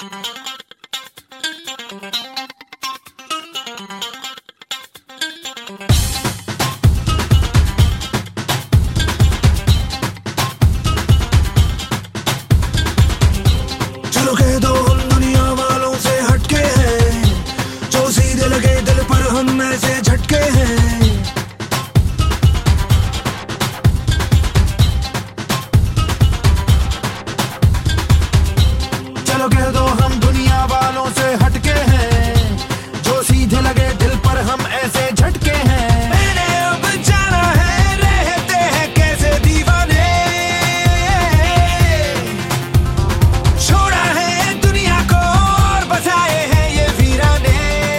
चलो कह दो हम दुनिया वालों से हटके हैं, जो सीधे लगे दिल पर हम ऐसे झटके हैं। चलो कह दो हम दुनिया वालों से हटके हैं, जो सीधे लगे दिल पर हम ऐसे झटके हैं। मैंने अब जाना है रहते हैं कैसे दीवाने, छोड़ा है दुनिया को और बसाए हैं ये वीराने।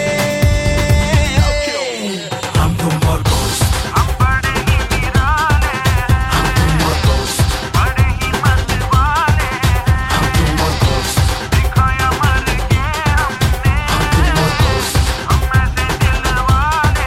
हम तुम और दोस्त, हम बड़े ही वीराने, हम तुम और दोस्त, बड़े ही मत वाले, हम तुम और दोस्त, दिखाया मर के हमने, हम तुम और दोस्त। हम ऐसे दिल वाले।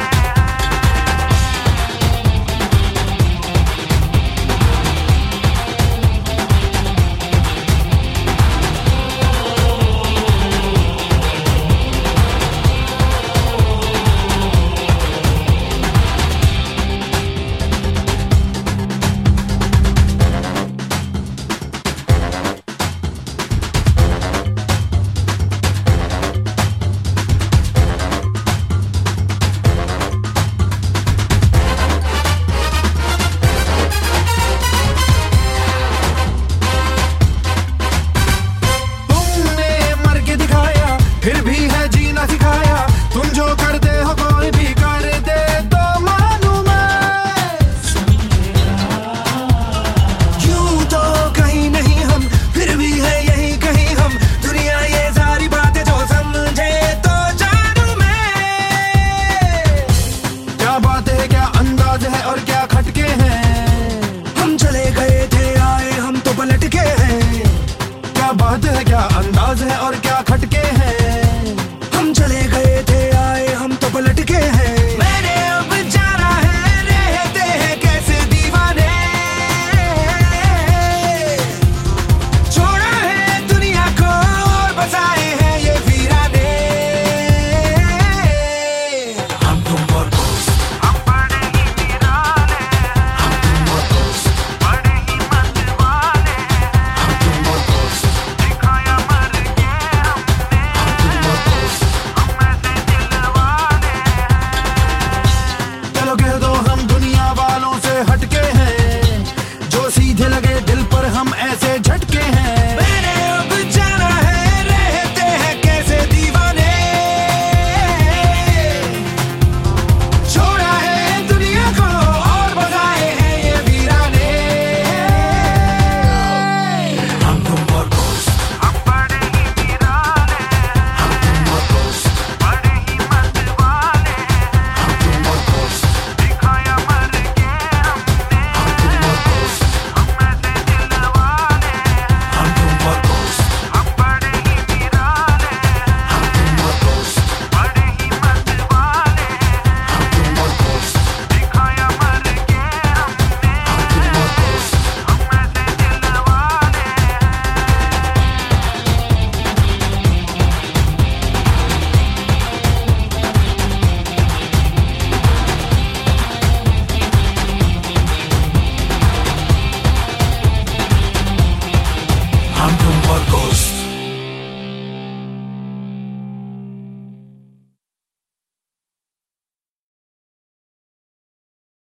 तुमने मर के दिखाया फिर भी है जीना सिखाया, तुम जो करते हो कोई भी कर दे तो मालूम है। यूं तो कहीं नहीं हम, फिर भी है यही कहीं हम, दुनिया ये सारी बातें जो समझे तो जानू मैं। क्या बात है, क्या अंदाज है और क्या खटके हैं, हम चले गए थे आए हम तो पलट के हैं। क्या बात है, क्या अंदाज है और क्या खटके हैं, हम चले गए थे आए हम तो पलट के हैं। मैंने अब जाना है रहते हैं कैसे दीवाने, छोड़ा है दुनिया को और बसाए हैं ये वीराने। हम तुम और दोस्त, हम बड़े ही वीराने, हम तुम और दोस्त, बड़े ही मत वाले, हम तुम और दोस्त, दिखाया मर के हमने, हम तुम और दोस्त। हम ऐसे दिल वाले। चलो कह दो हम दुनिया वालों से हटके हैं, जो सीधे लगे दिल पर हम ऐसे झटके हैं। मैंने अब जाना है रहते हैं कैसे दीवाने, छोड़ा है दुनिया को और बसाए हैं ये वीराने। हम तुम और दोस्त, हम बड़े ही वीराने, हम तुम और दोस्त, बड़े ही मत वाले, हम तुम और दोस्त, दिखाया मर के हमने, हम तुम और दोस्त, हम ऐसे दिल वाले। हम तुम और दोस्त, हम बड़े ही वीराने, हम तुम और दोस्त, बड़े ही मत वाले, हम तुम और दोस्त, दिखाया मर के हमने, हम तुम और दोस्त। हम ऐसे दिल वाले। हम तुम और दोस्त।